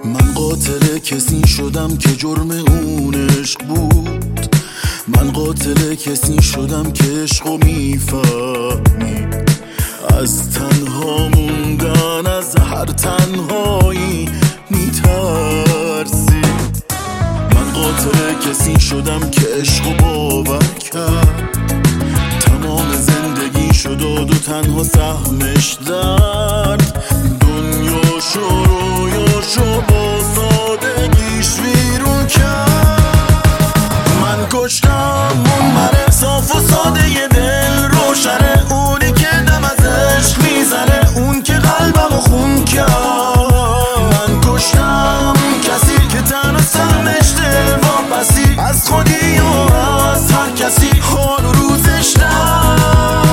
من قاتل کسی شدم که جرم اون عشق بود. من قاتل کسی شدم که عشقو میفهمید. از تنها موندن از هر تنهایی میترسید. من قاتل کسی شدم که عشقو باور کرد. تمام زندگی شد و تنها سهمش درد. دنیاشو رویاشو با سادگیش ویرون کرد. من کشتم اون من صاف و ساده ی دل روشنه، اونی که دم از عشق میزنه، اون که قلبمو خون کرد. من کشتم کسی که تنها سهمش دل واپسی از خودی و از هر کسی حال و روزش در.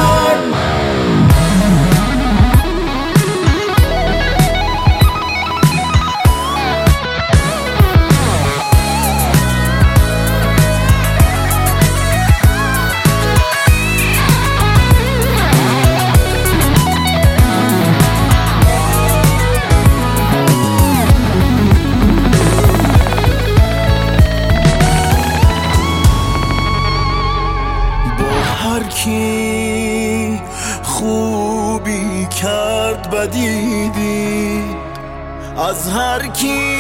هر کی خوبی کرد بدی دید، از هر کی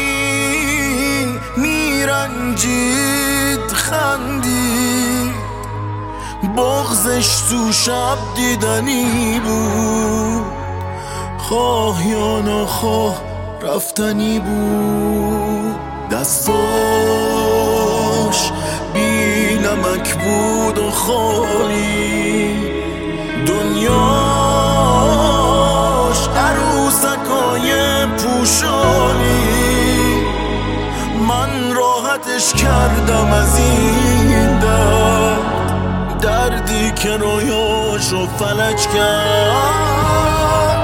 میرنجید خندید. بغضش تو شب دیدنی بود، خواه یا نخواه رفتنی بود. دستاش بی نمک بود و خالی، دنیاش عروسکای پوشالی. من راحتش کردم از این دردی که رویاشو فلج کرد.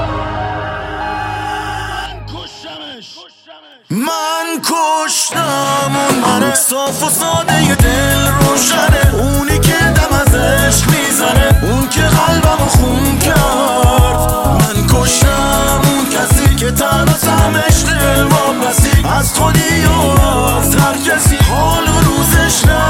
من کشتم اون من صاف و ساده ی دل روشنه، اونی که دم از عشق میزنه، اون که قلبمو خون کرد. من کشتم اون کسی که تنها سهمش دل واپسی از خودی و از هر کسی حال و روزش نه.